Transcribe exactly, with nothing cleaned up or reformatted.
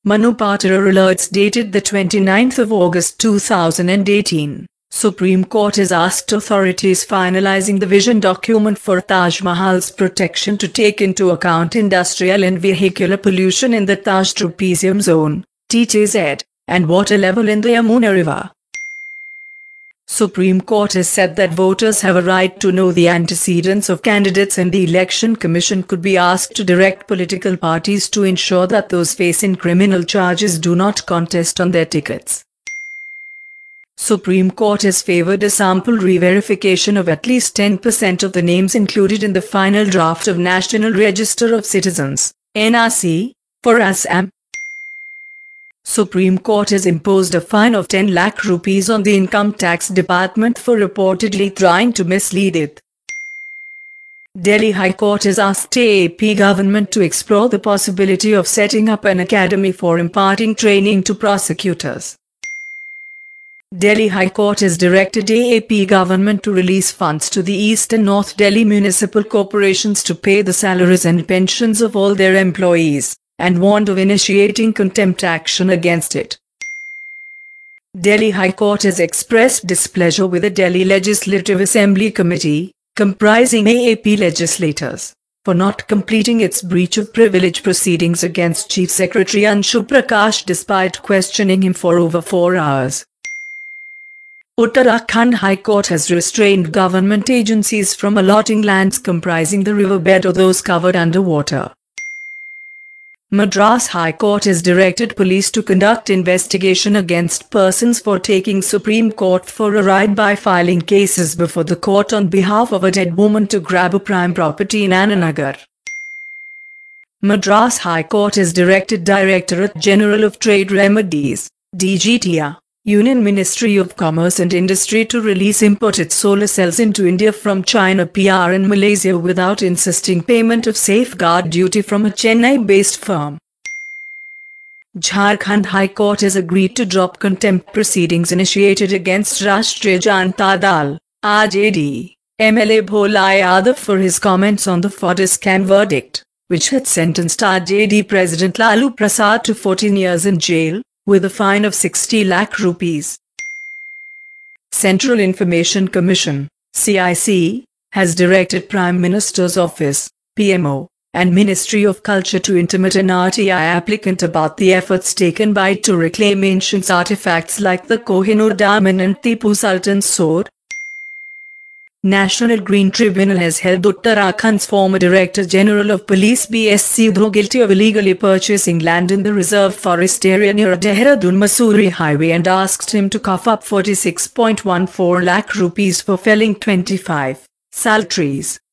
Manu Patra alerts dated the twenty-ninth of August two thousand eighteen. Supreme Court has asked authorities finalizing the vision document for Taj Mahal's protection to take into account industrial and vehicular pollution in the Taj Trapezium Zone, T T Z, and water level in the Yamuna River. Supreme Court has said that voters have a right to know the antecedents of candidates, and the Election Commission could be asked to direct political parties to ensure that those facing criminal charges do not contest on their tickets. Supreme Court has favored a sample re-verification of at least ten percent of the names included in the final draft of National Register of Citizens, N R C, for Assam. Supreme Court has imposed a fine of ten lakh rupees on the Income Tax Department for reportedly trying to mislead it. Delhi High Court has asked A A P government to explore the possibility of setting up an academy for imparting training to prosecutors. Delhi High Court has directed A A P government to release funds to the East and North Delhi municipal corporations to pay the salaries and pensions of all their employees, and warned of initiating contempt action against it. Delhi High Court has expressed displeasure with the Delhi Legislative Assembly Committee, comprising A A P legislators, for not completing its breach of privilege proceedings against Chief Secretary Anshu Prakash despite questioning him for over four hours. Uttarakhand High Court has restrained government agencies from allotting lands comprising the riverbed or those covered underwater. Madras High Court has directed police to conduct investigation against persons for taking Supreme Court for a ride by filing cases before the court on behalf of a dead woman to grab a prime property in Ananagar. Madras High Court has directed Directorate General of Trade Remedies, D G T R, Union Ministry of Commerce and Industry to release imported solar cells into India from China P R and Malaysia without insisting payment of safeguard duty from a Chennai-based firm. Jharkhand High Court has agreed to drop contempt proceedings initiated against Rashtriya Janata Dal, R J D, M L A Bhola Yadav for his comments on the fodder scam verdict, which had sentenced R J D President Lalu Prasad to fourteen years in jail, with a fine of sixty lakh rupees. Central Information Commission, C I C, has directed Prime Minister's Office, P M O, and Ministry of Culture to intimate an R T I applicant about the efforts taken by it to reclaim ancient artifacts like the Kohinoor diamond and Tipu Sultan's sword. National Green Tribunal has held Uttarakhand's former Director General of Police B S Sidhu guilty of illegally purchasing land in the reserve forest area near Dehradun-Mussoorie highway and asked him to cough up forty-six point one four lakh rupees for felling twenty-five sal trees.